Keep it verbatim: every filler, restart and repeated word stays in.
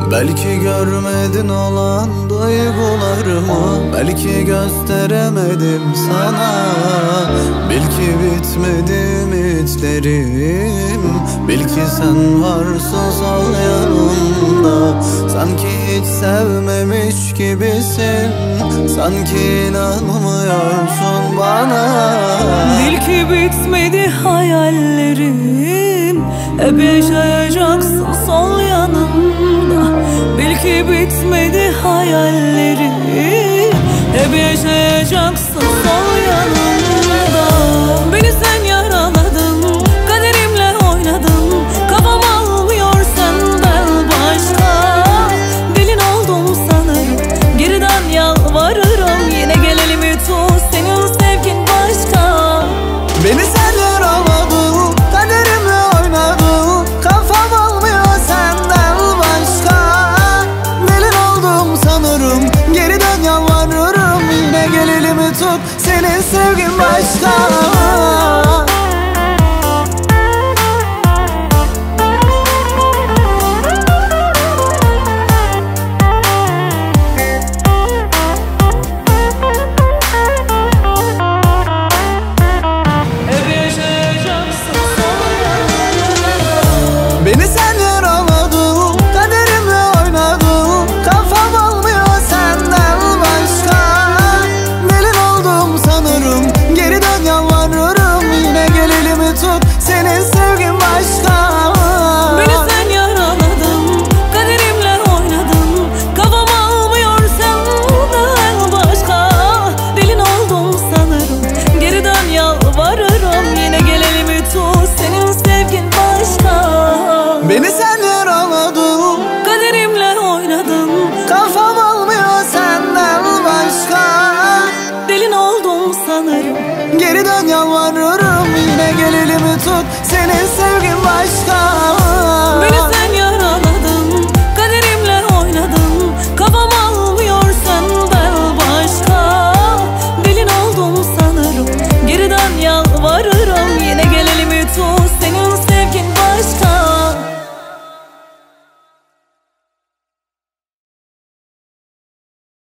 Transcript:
Belki görmedin olan duygularımı, belki gösteremedim sana. Bil ki bitmedi ümitlerim, bil ki sen varsın sol yanımda. Sanki hiç sevmemiş gibisin, sanki inanmıyorsun bana. Bil ki bitmedi hayallerim, hep yaşayacaksın sol yanımda. Bil ki bitmedi hayallerim, hep yaşayacaksın sol yanımda. Beni sen yaraladın, kaderimle oynadın, kafam almıyor senden başka. Delin oldum sanırım, geriden yalvarırım, yine gel elimi tut, senin sevgin başka. Beni sen yaraladın, kaderimle oynadın, kafam almıyor senden başka. Delin oldum sanırım, geri dön yalvarırım, yine gel elimi tut, senin sevgin başka. Beni sen yaraladın, kaderimle oynadın, kafam almıyor senden başka. Delin oldum sanırım, geri dön yalvarırım, yine gel elimi tut, senin sevgin başka. Beni sen yaraladın, kaderimle oynadın, kafam almıyor senden başka. Delin oldum sanırım, geri dön yalvarırım, yine gel elimi tut, senin sevgin başka. Beni sen yaraladın, kaderimle oynadın, kafam almıyor senden başka. delin oldum sanırım, Geri dön yalvarırım, yine gel elimi tut, senin sevgin başka.